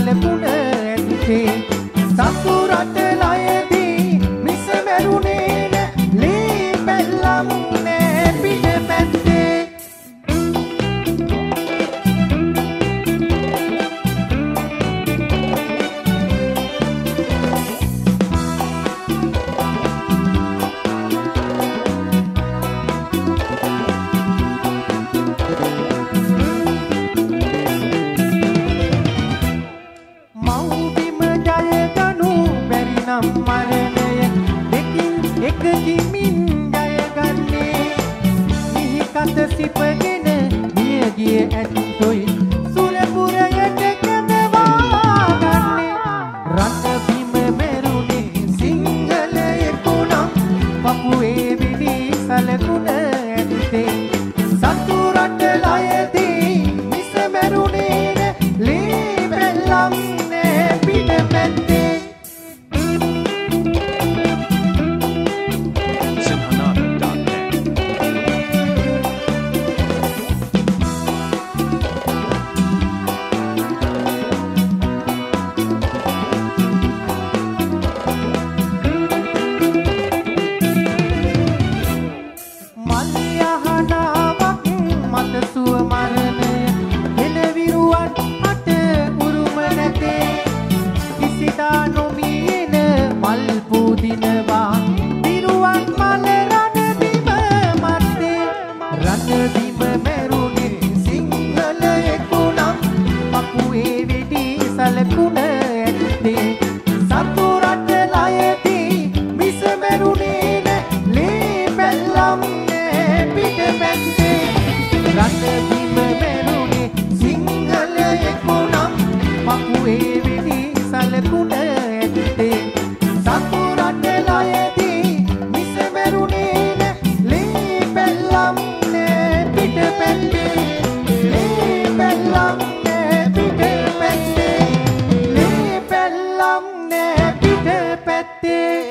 සලකුණ ඇත්තේ සතු රට ලයදී මිස මැරුණේ නෑ ලී පැල්ලම් නෑ පිට පැත්තේ මරණය දෙකින් එකකිමින් ජයගන්නේ මිහි කත සිපගෙන මිය ගිය ඇත්තොයි සුරපුරයට කැඳවාගන්නේ රට බිම මැරුණේ සිංහලයෙකුනම් පපුවේ විදි සලකුණ ඇත්තේ සතු රට ලයදී මිස මැරුණේ ලී පැල්ලම් නෑ පිට පැත්තේ සලකුණ ඇත්තේ සතු රට ලයදී මිස මැරුණේ නෑ ලී පැල්ලම් නෑ පිට පැත්තේ රට බිම මැරුණේ සිංහලයෙකුනම් පපුවේ වෙඩි සලකුණ ඇත්තේ සතු රට ලයදී මිස මැරුණේ නෑ ලී පැල්ලම් නෑ පිට පැත්තේ ලී පැල්ලම් නෑ පිට පැත්තේ පැත්තේ